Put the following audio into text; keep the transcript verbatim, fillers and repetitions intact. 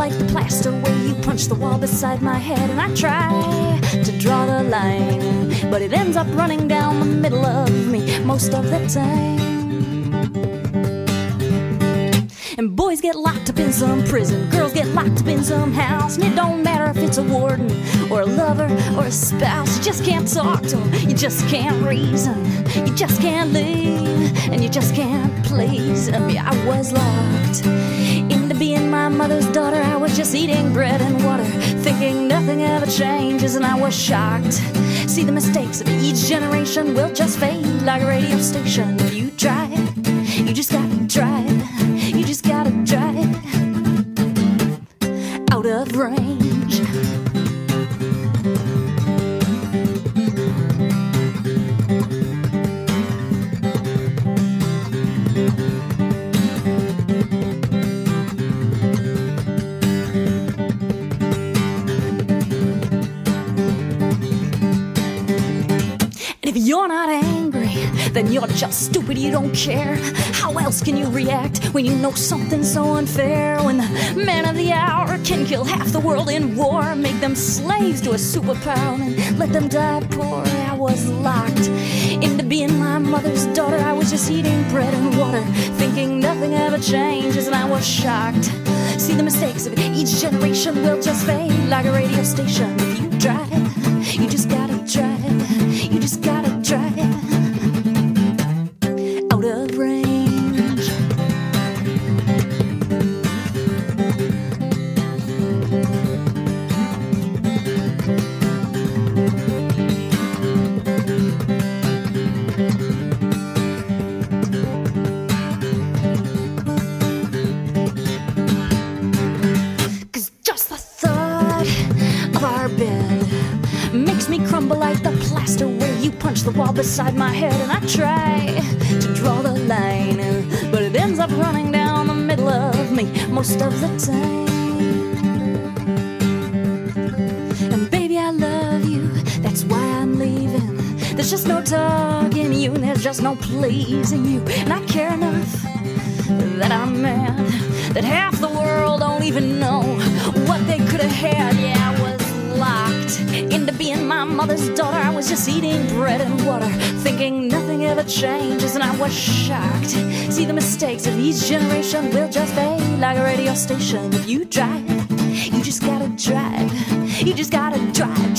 like the plaster where you punch the wall beside my head. And I try to draw the line, but it ends up running down the middle of me most of the time. And boys get locked up in some prison, girls get locked up in some house, and it don't matter if it's a warden or a lover or a spouse. You just can't talk to them, you just can't reason, you just can't leave, and you just can't please them. Yeah, I was locked into being my mother's daughter. I was just eating bread and water, thinking nothing ever changes, and I was shocked. See, the mistakes of each generation will just fade like a radio station. If you try it, you just gotta try it. You just gotta drive out of range. And if you're not angry, then you're just stupid, you don't care. How else can you react when you know something's so unfair? When the man of the hour can kill half the world in war, make them slaves to a superpower and let them die poor. I was locked into being my mother's daughter. I was just eating bread and water, thinking nothing ever changes, and I was shocked. See, the mistakes of each generation will just fade like a radio station. If you try it, you just gotta try it. You just gotta try it. Out of range. Cause just the thought of our bed makes me crumble like the plaster where you punch the wall beside my head. And I try to draw the line, but it ends up running down the middle of me most of the time. And baby, I love you, that's why I'm leaving. There's just no talking you, and there's just no pleasing you. And I care enough that I'm mad that half the world don't even know what they could have had. Yeah, I was locked into being my mother's daughter. I was just eating bread and water, thinking nothing ever changes, and I was shocked. See, the mistakes of each generation will just fade like a radio station. If you drive, you just gotta drive. You just gotta drive